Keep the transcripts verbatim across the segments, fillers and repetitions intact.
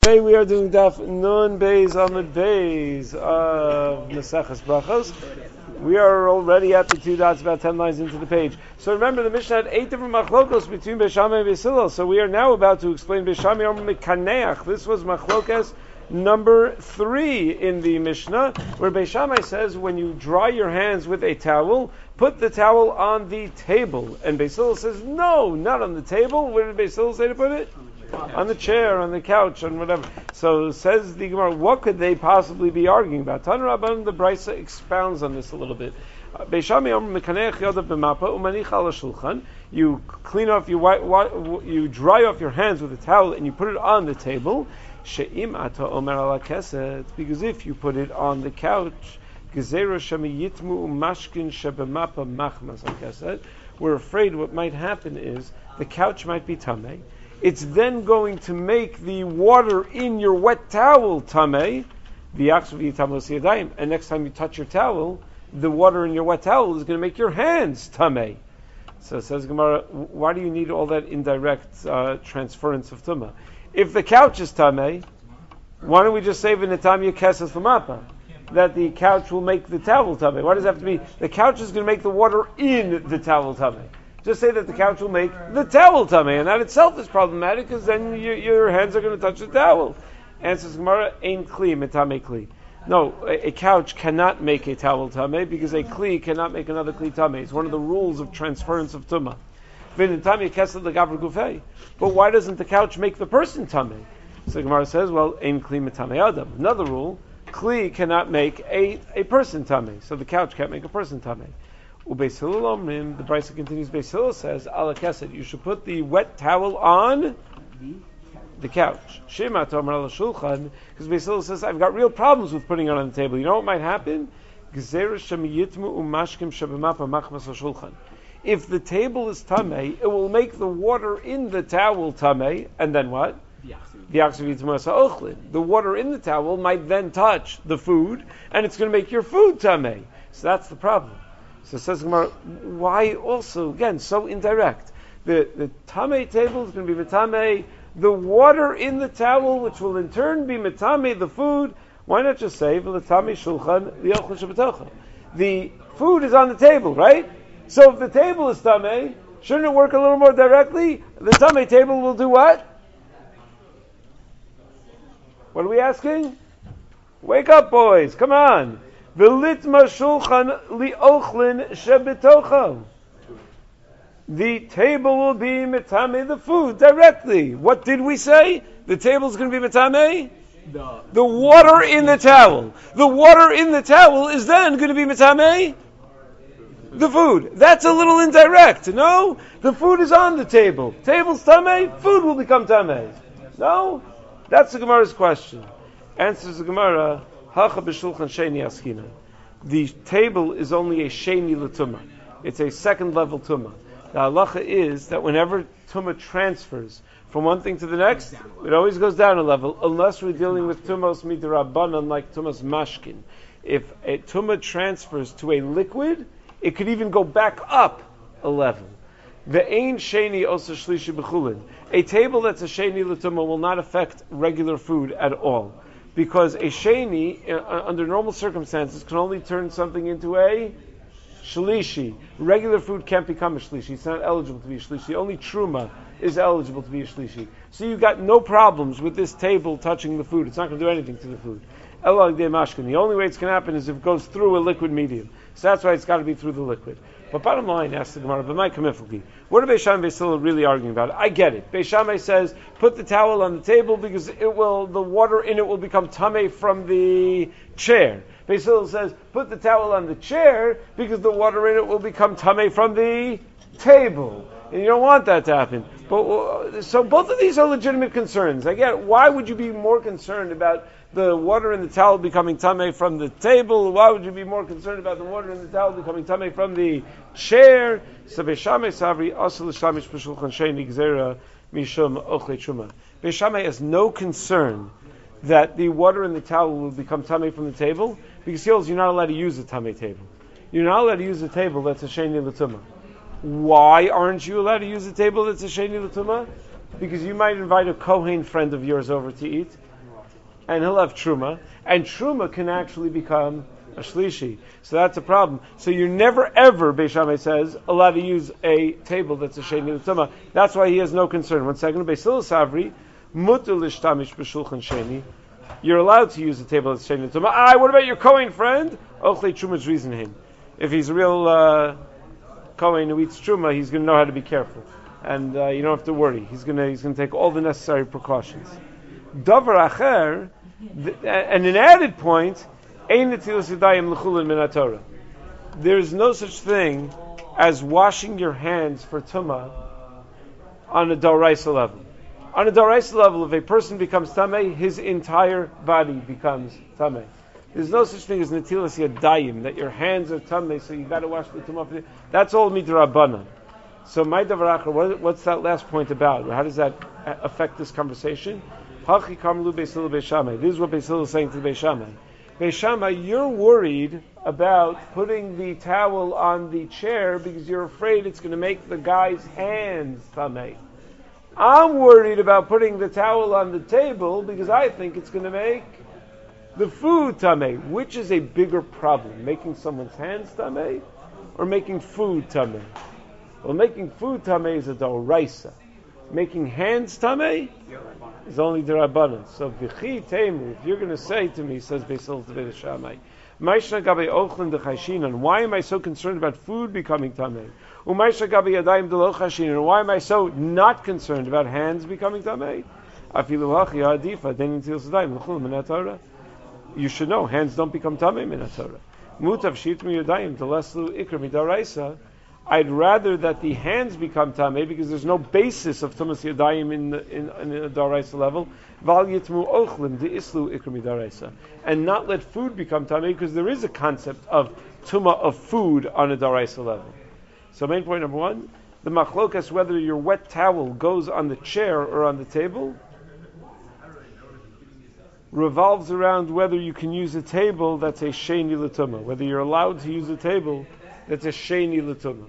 Today we are doing Daf Nun Beis Amud Beis of Maseches Brachos. We are already at the two dots, about ten lines into the page. So remember, the Mishnah had eight different machlokos between Beis Shammai and Beis Hillel. So we are now about to explain Beis Shammai Omer Mekaneach. This was machlokas number three in the Mishnah, where Beis Shammai says when you dry your hands with a towel, put the towel on the table. And Beis Hillel says, no, not on the table. Where did Beis Hillel say to put it? On the chair, on the couch, on whatever. So says the Gemara, what could they possibly be arguing about? Tan Rabban, the Brisa expounds on this a little bit. You clean off, you wi- wi- you dry off your hands with a towel and you put it on the table. Because if you put it on the couch, we're afraid what might happen is the couch might be tamei. It's then going to make the water in your wet towel tamei. And next time you touch your towel, the water in your wet towel is going to make your hands tamei. So it says Gemara, why do you need all that indirect uh, transference of tumah? If the couch is tamei, why don't we just say v'netamya keses l'mapa, that the couch will make the towel tamei? Why does it have to be the couch is going to make the water in the towel tamei? Just say that the couch will make the towel tamei, and that itself is problematic because then you, your hands are going to touch the towel. Answers Gemara, ein kli metame kli. No, a, a couch cannot make a towel tamei because a kli cannot make another kli tamei. It's one of the rules of transference of tumah. But why doesn't the couch make the person tamei? So Gemara says, well, ein kli metame adam. Another rule, kli cannot make a, a person tamei, so the couch can't make a person tamei. Ubeis Hillel Omrim, the Brisa continues, Beis Hillel says, ala kesed, you should put the wet towel on the couch. Shema tomer ala shulchan, because Beis Hillel says, I've got real problems with putting it on the table. You know what might happen? Gzeira shem yitmu umashkim shebemapa machmas shulchan. If the table is tamei, it will make the water in the towel tamei, and then what? The water in the towel might then touch the food, and it's going to make your food tamei. So that's the problem. So it says Gemara, why also, again, so indirect? The the tamei table is going to be metame the water in the towel, which will in turn be metame the food. Why not just say v'letame shulchan li'ochel shebetocha? The food is on the table, right? So if the table is tamei, shouldn't it work a little more directly? The tamei table will do what? What are we asking? Wake up, boys! Come on! V'litma shulchan li'ochlin shebetocha. The table will be metame the food directly. What did we say? The table is going to be metame? No. The water in the towel. The water in the towel is then going to be metame? The food. That's a little indirect. No? The food is on the table. Table's tame, food will become tame. No? That's the Gemara's question. Answers the Gemara, Hacha b'shulchan sheni askina. The table is only a sheni l'tumah. It's a second level tumah. The halacha is that whenever tumah transfers from one thing to the next, it always goes down a level, unless we're dealing with tumos midrabanan like tumas mashkin. If a tumah transfers to a liquid, it could even go back up a level. The ein sheni osa shlishi b'chulin. A table that's a sheni l'tumah will not affect regular food at all. Because a sheni, uh, under normal circumstances, can only turn something into a shlishi. Regular food can't become a shlishi. It's not eligible to be a shlishi. Only truma is eligible to be a shlishi. So you've got no problems with this table touching the food. It's not going to do anything to the food. Elag de mashkin. The only way it's going to happen is if it goes through a liquid medium. So that's why it's got to be through the liquid. But bottom line, asks the Gemara, but my kamiflgi, what are Beis Shammai and Beis Hillel really arguing about? I get it. Beis Shammai says, put the towel on the table because it will, the water in it will become tamei from the chair. Beis Hillel says, put the towel on the chair because the water in it will become tamei from the table. And you don't want that to happen. But so both of these are legitimate concerns. I get it. Why would you be more concerned about the water in the towel becoming tamei from the table? Why would you be more concerned about the water in the towel becoming tamei from the chair? So Beis Shammai savri asel l'shlamish b'shulchan sheni gzera mishum ochlei truma. Beis Shammai has no concern that the water in the towel will become tamei from the table because he holds you're not allowed to use a tamei table. You're not allowed to use a table that's a sheni l'tumah. Why aren't you allowed to use a table that's a sheni l'tumah? Because you might invite a Kohen friend of yours over to eat. and he'll have truma, and truma can actually become a shlishi. So that's a problem. So you're never ever, Beis Shammai says, allowed to use a table that's a sheni l'tuma. That's why he has no concern. One second, Beis Hillel Savri, mutar l'shtamish b'shulchan sheni. You're allowed to use a table that's sheni l'tuma. Ah, what about your Kohen friend? Ochlei truma's reason him. If he's a real uh, Kohen who eats truma, he's going to know how to be careful, and uh, you don't have to worry. He's going to he's going to take all the necessary precautions. Davar acher, and an added point. There's no such thing as washing your hands for tumah on a d'oraisa level. On a d'oraisa level, if a person becomes tamei, his entire body becomes tamei. There's no such thing as netilas yadayim, that your hands are tamei, so you got to wash the tumah. That's all midrabanan. So my davar acher, what, what's that last point about? How does that affect this conversation? Hachi kamlu Beis Hillel Beis Shammai. This is what Beis Hillel is saying to Beis Shammai. Beis Shammai, you're worried about putting the towel on the chair because you're afraid it's going to make the guy's hands tamei. I'm worried about putting the towel on the table because I think it's going to make the food tamei. Which is a bigger problem, making someone's hands tamei or making food tamei? Well, making food tamei is a d'oraisa. Making hands tamei is only d'rabbanan. So v'chi teimu, if you're going to say to me, says Beis Hillel to Beis Shammai, Ma'ishna gabe ochlin d'chashinan, why am I so concerned about food becoming tamei? U'ma'ishna gabe yadayim d'lo chashinan, why am I so not concerned about hands becoming tamei? Afilu hachi ha'adifa, den yitzil sadayim, l'chul min ha'torah. You should know, hands don't become tamei min ha'torah. Mutav shitmu yadayim, d'leslu ikra midaraisa. I'd rather that the hands become tamei because there's no basis of tumas yadayim in the, in, in a daraisa level. Val yitmu ochlim de islu ikram daraisa, and not let food become tamei because there is a concept of tuma of food on a daraisa level. So main point number one, the machlokas whether your wet towel goes on the chair or on the table revolves around whether you can use a table that's a sheni l'tuma, whether you're allowed to use a table that's a sheni l'tuma.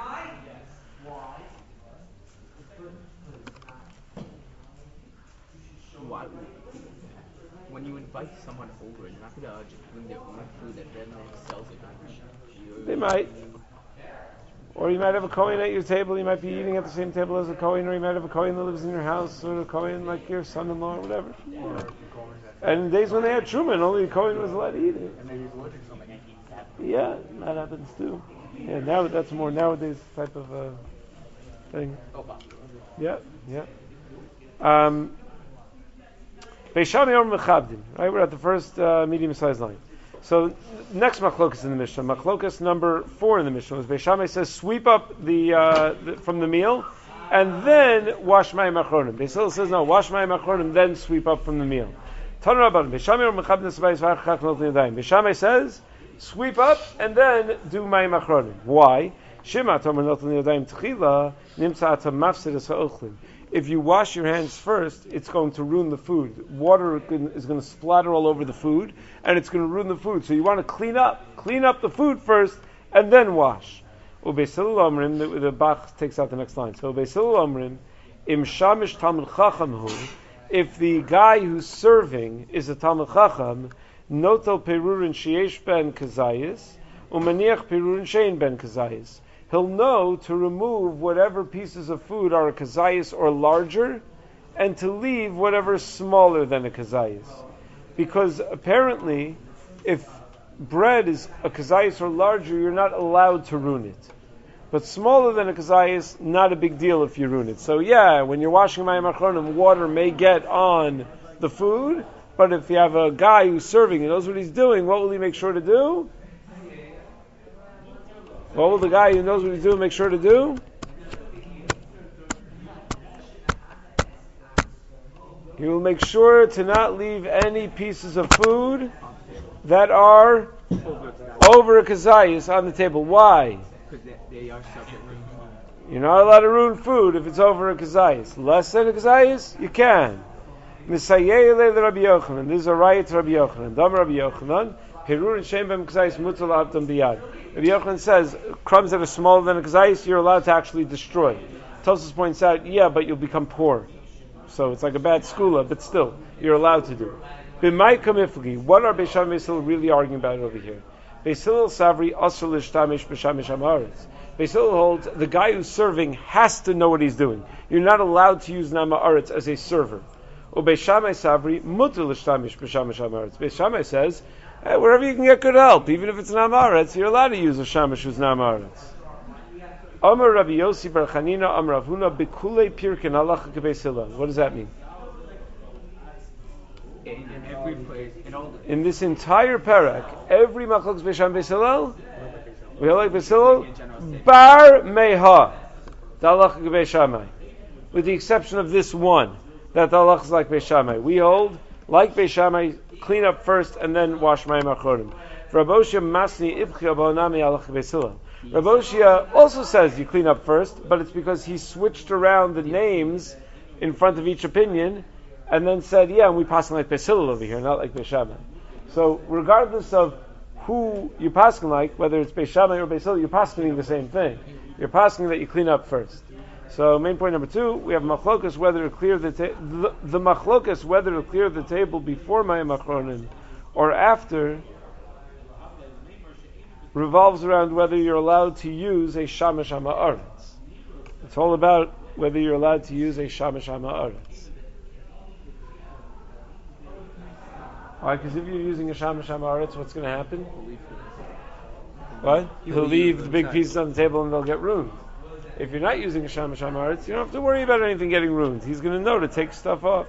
When you invite someone over, you're not going to just bring their own food and then sells it. They might. Or you might have a Kohen at your table, you might be eating at the same table as a Kohen, or you might have a Kohen that lives in your house, or a Kohen like your son-in-law, or whatever. Yeah. And in days when they had Truman, only a Kohen was allowed to eat it. Yeah, that happens too. Yeah, now that's more nowadays type of uh, thing. Yeah, yeah. Um, Beis Shammai or Mechabdim, right? We're at the first uh, medium-sized line. So next machlokas in the Mishnah, machlokas number four in the Mishnah, was Beis Shammai says sweep up the, uh, the from the meal and then wash mayim achronim. Beis Hillel says no, wash mayim achronim then sweep up from the meal. Tanu Rabbanan, Beis Shammai or Mechabdim Sabayis V'Achach Nolten Yadayim. Beis Shammai says sweep up and then do mayim achronim. Why? Shema Tomer Nolten Yadayim Tchila Nimtza Ata Mafsedas HaOchlin. If you wash your hands first, it's going to ruin the food. Water is going to splatter all over the food, and it's going to ruin the food. So you want to clean up. Clean up the food first, and then wash. Beis Hillel Omrim, the, the Bach takes out the next line. So Beis Hillel Omrim, Im Shamish Talmud Chacham Hu, if the guy who's serving is a Talmud Chacham, Notel Perurin Sheyesh Ben Kazayis, Umaniach Perurin Shein Ben Kazayis. He'll know to remove whatever pieces of food are a kazayis or larger, and to leave whatever is smaller than a kazayis. Because apparently, if bread is a kazayis or larger, you're not allowed to ruin it. But smaller than a kazayis, not a big deal if you ruin it. So yeah, when you're washing mayim achronim, water may get on the food, but if you have a guy who's serving and knows what he's doing, what will he make sure to do? What will the guy who knows what he's doing make sure to do? He will make sure to not leave any pieces of food that are over a kazayis on the table. Why? Because they, they are subject. You're not allowed to ruin food if it's over a kazayis. Less than a kazayis, you can. Misayeh le Rabbi Yochanan. This is a riot to Rabbi Yochanan. Dam Rabbi Yochanan. Perur and Shem Bem Kazayis Mutal Abdam Biyad. Rabbi Yochanan says crumbs that are smaller than a kazayis you're allowed to actually destroy. Tosfos points out, yeah, but you'll become poor. So it's like a bad skula, but still, you're allowed to do it. B'may kamifli. What are Beis Shammai and Beis Hillel really arguing about over here? Beis Hillel savri asur l'shtamish b'shamish ha'aretz. Beis Hillel holds the guy who's serving has to know what he's doing. You're not allowed to use nama aretz as a server. Or Beis Shammai savri mutar l'shtamish b'shamish ha'aretz. Beis Shammai says, hey, wherever you can get good help, even if it's nama aretz, you're allowed to use a shamish who's nama aretz. Amar Rabbi Yossi bar Chanina Amar Rav Huna Bekulei Pirkin Halacha Beis Hillel. What does that mean? In, in every place, in all the... In this entire parak, every machlokes Beis Shammai Beis Hillel, we like Beis Hillel, bar meha, the halacha Beis Shammai, with the exception of this one, that the halacha is like Beis Shammai. We hold, like Beis Shammai, clean up first and then wash mayim achronim. For Rav Oshia Masni Ibchia Ba'onami halacha Beis Hillel. Rav Oshia also says you clean up first, but it's because he switched around the names in front of each opinion, and then said, yeah, and we pass like Beis Hillel over here, not like Beis Shammai. So regardless of who you're passing like, whether it's Beis Shammai or Beis Hillel, you're passing the same thing. You're passing that you clean up first. So main point number two, we have machlokas whether to clear the ta- the, the machlokas whether to clear the table before mayim achronim or after revolves around whether you're allowed to use a shamash ha'aretz. It's all about whether you're allowed to use a shamash ha'aretz. Why? Because if you're using a shamash ha'aretz, what's going to happen? What? He'll leave the big pieces on the table and they'll get ruined. If you're not using a shamash ha'aretz, you don't have to worry about anything getting ruined. He's going to know to take stuff off.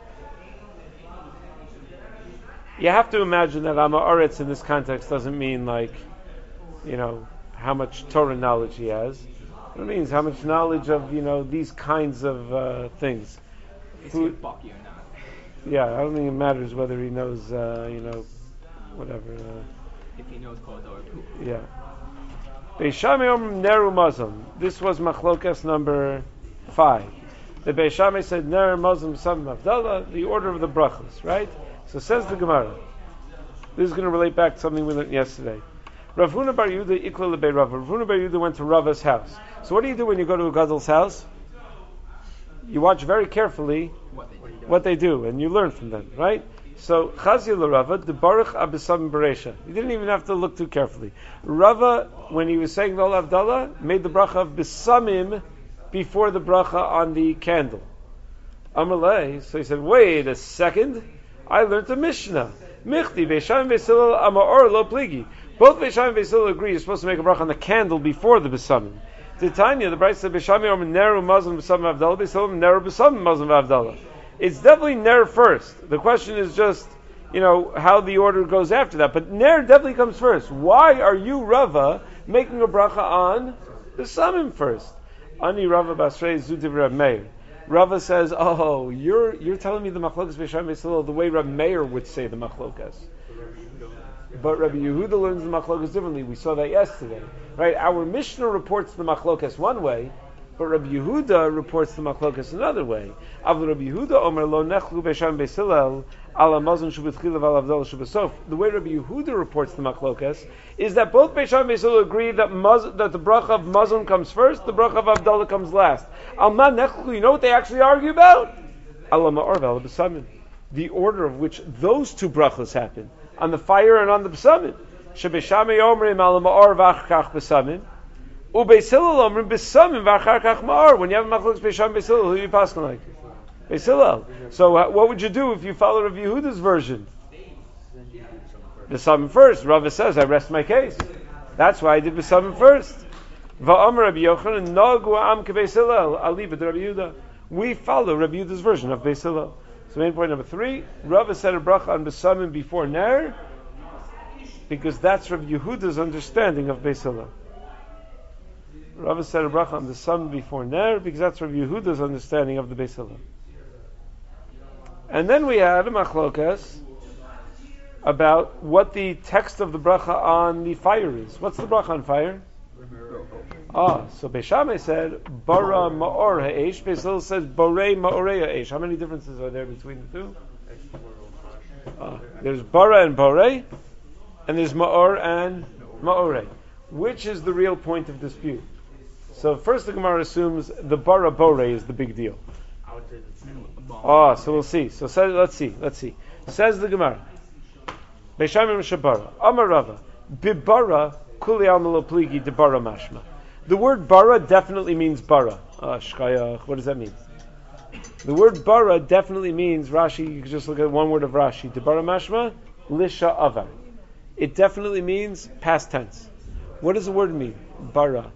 You have to imagine that ha'aretz in this context doesn't mean like, you know, how much Torah knowledge he has. It means how much knowledge of, you know, these kinds of uh, things. Is he a bucky or not? Yeah, I don't think it matters whether he knows, uh, you know, whatever. Uh, If he knows Kodor too. yeah. Beis Shammai Omrim Neru Muslim. This was machlokas number five. The Beis Shammai said Neru Muslim Sam Avdallah, the order of the brachos, right? So says the Gemara. This is going to relate back to something we learned yesterday. Rav Huna bar Yehuda ikla lebei Rav. Rav Huna bar Yehuda went to Rava's house. So what do you do when you go to a gadol's house? You watch very carefully What they do. what they do, and you learn from them, right? So Chazi l'Rava, the Baruch Abisam Beresha. You didn't even have to look too carefully. Rava, when he was saying the Avdallah, made the bracha of Bisamim before the bracha on the candle. Amalei, so he said, wait a second, I learned a Mishnah. Michti, Beis Shammai Beis Hillel, Amar lo pligi. Both Beis Shammai and Beis Hillel agree you're supposed to make a bracha on the candle before the Bisamim. Titania, the Brayta said, Beis Shammai Omer Neru Muslim Bisamim Avdallah, Beis Hillel Neru Bisamim Muslim Avdallah. It's definitely Ner first. The question is just, you know, how the order goes after that. But Ner definitely comes first. Why are you, Rava, making a bracha on the Samim first? Ani Rava Basrei Zutiv Rav Meir. Rava says, oh, you're you're telling me the machlokas Beis Shammai Beis Hillel the way Rav Meir would say the machlokas. But Rabbi Yehuda learns the machlokas differently. We saw that yesterday. Right? Our Mishnah reports the machlokas one way, but Rabbi Yehuda reports the machlokas another way. Avlu Rabbi Yehuda Omer lo nechlu Beis Shammai Beis Hillel ala mazon shubetchila v'al avdala shubesof. The way Rabbi Yehuda reports the machlokas is that both Beis Shammai Beis Hillel agree that maz, that the bracha of mazon comes first, the bracha of avdala comes last. Al ma nechlu. You know what they actually argue about? Ala ma'or v'al b'samim. The order of which those two brachos happen on the fire and on the b'samim. Shebeis Shammai omrim ala ma'or v'achkach b'samim. Ubeis Hillel omrim b'samim v'achar kach ma'or. When you have machlokes Beis Shammai Beis Hillel, who are you passing like? Beis Hillel. So uh, what would you do if you follow Rav Yehuda's version? The B'samim first. Rava says, I rest my case. That's why I did B'samim first. Va'amar Rabbi Yochanan nagu am keBeis Hillel aliva de Rabbi Yehuda. We follow Rabbi Yehuda's version of Beis Hillel. So main point number three, Rava said a bracha on B'samim before Ner, because that's Rabbi Yehuda's understanding of Beis Hillel. Rava said a bracha on the sun before Ner, because that's Rabbi Yehuda's understanding of the Beis Hillel. And then we had a machlokas about what the text of the bracha on the fire is. What's the bracha on fire? Ah, so Beis Shammai said, bara ma'or ha'esh. Beis Hillel says, borei ma'orei ha'esh. How many differences are there between the two? Ah, there's bara and borei, and there's ma'or and ma'orei. Which is the real point of dispute? So first the Gemara assumes the bara borei is the big deal. Ah, so we'll see. So, so let's see, let's see. Says the Gemara. Beishamim Shabara. Amar Rava. Bibara kuli almalo pligi de bara mashma. The word bara definitely means bara. Ah, shkayach. What does that mean? The word bara definitely means, Rashi, you can just look at one word of Rashi. De bara mashma, lisha avar. It definitely means past tense. What does the word mean? Bara.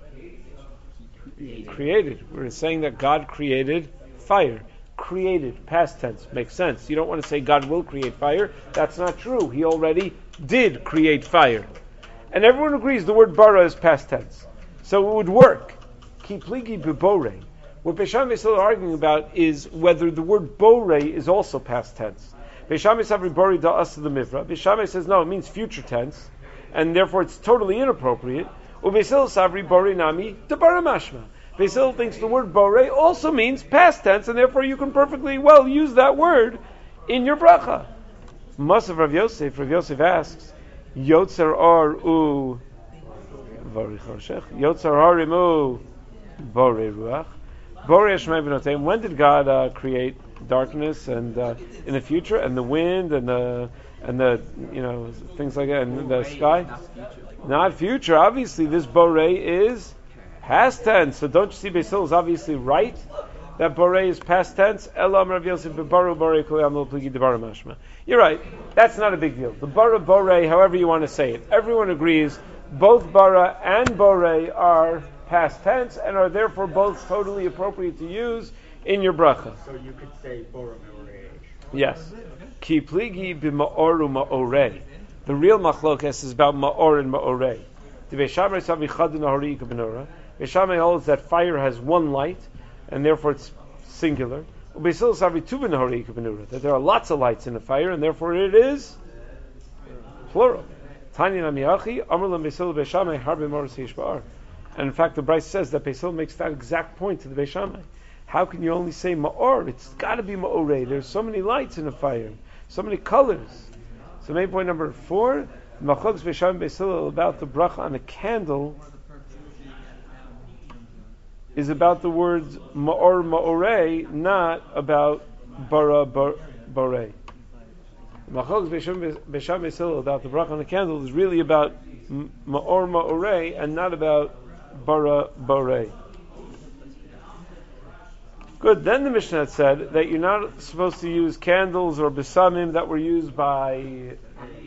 Created. We're saying that God created fire. Created, past tense. Makes sense. You don't want to say God will create fire. That's not true. He already did create fire. And everyone agrees the word bara is past tense. So it would work. Ki pligi bibore. What Beisham is still arguing about is whether the word bore is also past tense. Beisham Savri Bori da Asa the Mivra. Beisham says no, it means future tense, and therefore it's totally inappropriate. Ubesil Savri Bori Nami da Bara Mashma. Basil thinks the word bore also means past tense, and therefore you can perfectly well use that word in your bracha. Masav Rav Yosef, Rav Yosef asks, Yotzer Or U Bori Choshech, Yotzer Harimu Bore Ruach, Bore Shmei B'Noteim. When did God uh, create darkness and uh, in the future, and the wind and the and the you know things like that, and the sky? Not future. Not future. Obviously, this bore is past tense. So don't you see Basil is obviously right that bore is past tense? Elam Rav Yosef bebaru bore koyamol pligi debar mashma. You're right. That's not a big deal. The bara bore, however you want to say it, everyone agrees both bara and bore are past tense and are therefore both totally appropriate to use in your bracha. So you could say bora meoreh. Yes. Ki pligi b'ma'oru ma'oreh. The real machlokes is about ma'or and ma'oreh. The Beishamai savi chadin ahori ikabinora. Beishamai holds that fire has one light, and therefore it's singular. Ubesil savi tuvin ahori ikabinora. That there are lots of lights in the fire, and therefore it is plural. Tanya namiyachi amar lam Beisil Beishamai harbe moras yishbar. And in fact, the Bryce says that Beisil makes that exact point to the Beishamai. How can you only say ma'or? It's got to be ma'oreh. There's so many lights in the fire, so many colors. So main point number four, Machlokes Beishamai Beisil about the bracha on a candle is about the words ma'or ma'oreh, not about bara boreh. Machlokes Beishamai Beisil about the bracha on a candle is really about ma'or ma'oreh and not about bara boreh. Good. Then the Mishnah had said that you're not supposed to use candles or besamim that were used by an,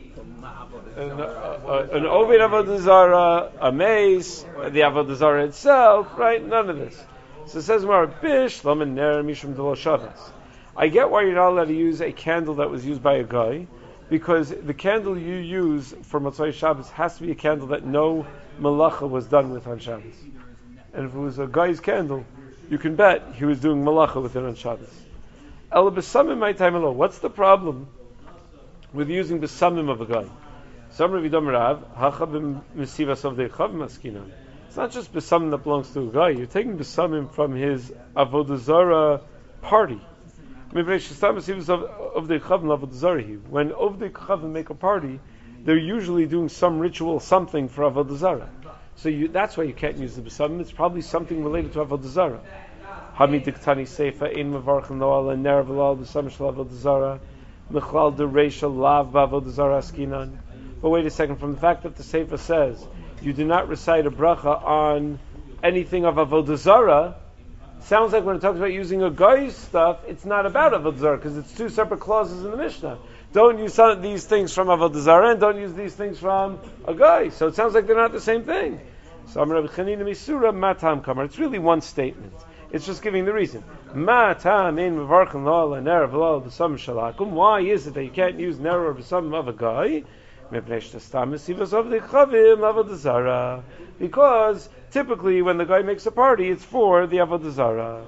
uh, an Ovid Avodah Zarah, a mace, the Avodah Zarah itself, right? None of this. So it says, Bish, Laman Ner, Mishum Delo Shabbos. I get why you're not allowed to use a candle that was used by a guy, because the candle you use for Motzei Shabbos has to be a candle that no malacha was done with on Shabbos. And if it was a guy's candle, you can bet he was doing malacha with it on Shabbos. El besamim my time alone. What's the problem with using besamim of a guy? Some Ravidam Rav hachabim mesivas of the chav maskinan. It's not just besamim that belongs to a guy. You're taking besamim from his avodah zarah party. When ovdei chavim make a party, they're usually doing some ritual, something for avodah zarah. So you, that's why you can't use the besamim. It's probably something related to avodah zarah. Hamid diktani seifa in mevarchim noal and ner v'lal besamim shel avodah zarah mechlal dereisha lav b'avodah zarah askinan. But wait a second. From the fact that the seifa says you do not recite a bracha on anything of avodah zarah, sounds like when it talks about using a guy's stuff, it's not about avodah zarah because it's two separate clauses in the Mishnah. Don't use some, these things from avodah zarah, and don't use these things from a guy. So it sounds like they're not the same thing. So Rabbi Chanina Misura Matam Kamar. It's really one statement. It's just giving the reason. Matam in mevarchen lo la ner v'lo b'sam shalakum. Why is it that you can't use ner or b'sam of a guy? Because typically when the guy makes a party, it's for the avodah zarah.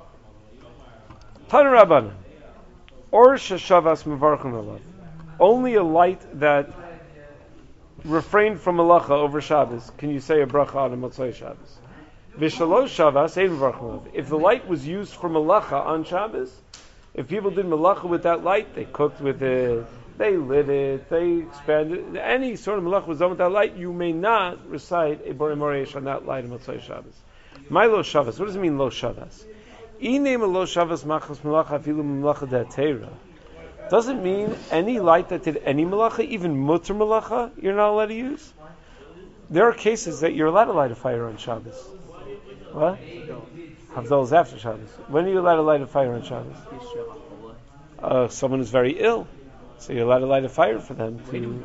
Tanu Rabbanan. Or sheshavas mevarchen alav. Only a light that refrained from malacha over Shabbos can you say a bracha on a Motzei Shabbos. V'shalosh shavas ein mevarchen alav. If the light was used for malacha on Shabbos, if people did malacha with that light, they cooked with it, they lit it, they expanded it, any sort of malacha was done with that light, you may not recite a Borei Moresh on that light on Motzei Shabbos. My lo shavas. What does it mean lo shavas? doesn't mean any light that did any malacha, even mutter malacha, you're not allowed to use. There are cases that you're allowed to light a fire on Shabbos. What? Havdalah is after Shabbos. When are you allowed to light a fire on Shabbos? Uh, someone is very ill, so you're allowed to light a fire for them to.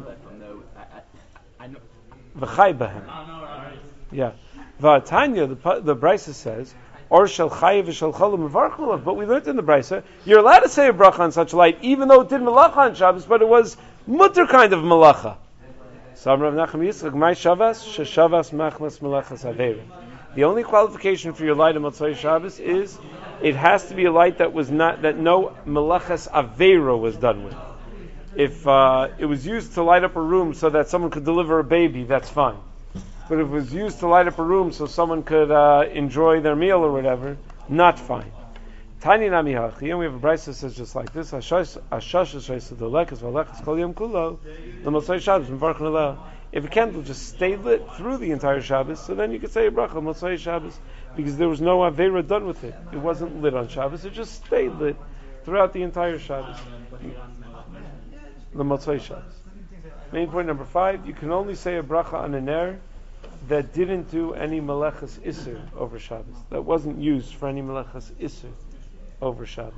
V'chai b'hem. Yeah. V'atanya, the the Brisa says, or shel chayiv v'shel cholim mevarchulav. But we learned in the Brisa, you're allowed to say a bracha on such light, even though it did malacha on Shabbos, but it was mutter kind of malacha. So Rav Nachum Yitzchak, my Shabbos, sheshavas machmas malachas averim. The only qualification for your light on Motzei Shabbos is it has to be a light that was not that no malachas avera was done with. If uh, it was used to light up a room so that someone could deliver a baby, that's fine. But if it was used to light up a room so someone could uh, enjoy their meal or whatever, not fine. Tani nami hachi, and we have a brayso that says just like this: Ashash ashash the lekas v'lekas kol yom kulo l'motzei Shabbos m'varchen aleh. If a candle just stayed lit through the entire Shabbos, so then you could say a bracha Motzei Shabbos, because there was no avera done with it. It wasn't lit on Shabbos; it just stayed lit throughout the entire Shabbos. The Motzei Shabbos. Main point number five: you can only say a bracha on an ner that didn't do any melechas iser over Shabbos. That wasn't used for any melechas iser over Shabbos.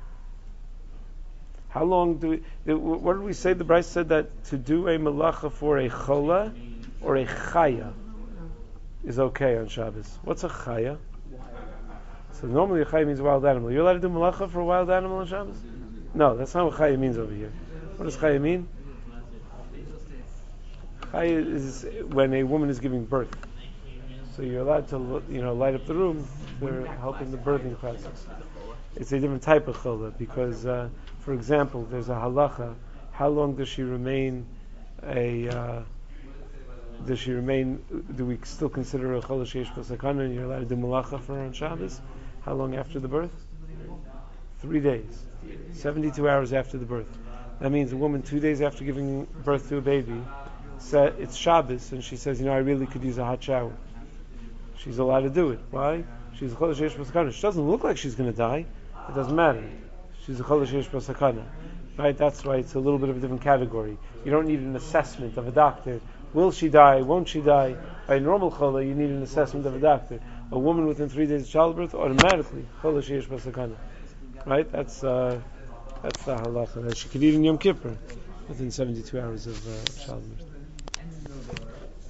How long do we, what did we say? The Bryce said that to do a melacha for a chola or a chaya is okay on Shabbos. What's a chaya? So normally a chaya means a wild animal. You're allowed to do melacha for a wild animal on Shabbos? No, that's not what chaya means over here. What does chaya mean? Chaya is when a woman is giving birth. So you're allowed to, you know, light up the room for helping the birthing process. It's a different type of chola because, uh, for example, there's a halacha. How long does she remain a? Uh, does she remain? Do we still consider a chola sheish b'sakana and you're allowed to do malacha for her on Shabbos? How long after the birth? Three days, seventy-two hours after the birth. That means a woman two days after giving birth to a baby, said it's Shabbos, and she says, you know, I really could use a hot shower. She's allowed to do it. Why? She's a chola sheish b'sakana. She doesn't look like she's going to die. It doesn't matter. She's a chola sheish b'sakana. Right? That's why it's a little bit of a different category. You don't need an assessment of a doctor. Will she die? Won't she die? By normal chola, you need an assessment of a doctor. A woman within three days of childbirth, automatically, chola sheish b'sakana. Right? That's uh, that's the halacha. That she could eat in Yom Kippur within seventy-two hours of uh, childbirth.